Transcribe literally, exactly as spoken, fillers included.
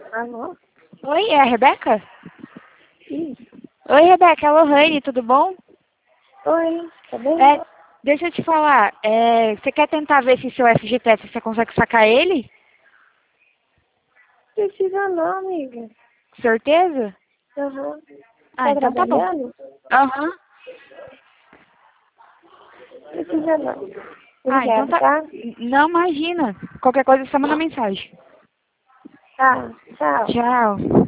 Alô? Oi, é a Rebeca? Isso. Oi, Rebeca, é a Lohane, tudo bom? Oi, tá bem? É, deixa eu te falar, é, você quer tentar ver se seu F G T S você consegue sacar ele? Precisa não, amiga. Certeza? Aham. Ah, Tá então tá bom. trabalhando? Aham. Precisa não. Ah, então Obrigada, tá. tá? Não, imagina. Qualquer coisa, você manda mensagem. Tá, tchau. Tchau.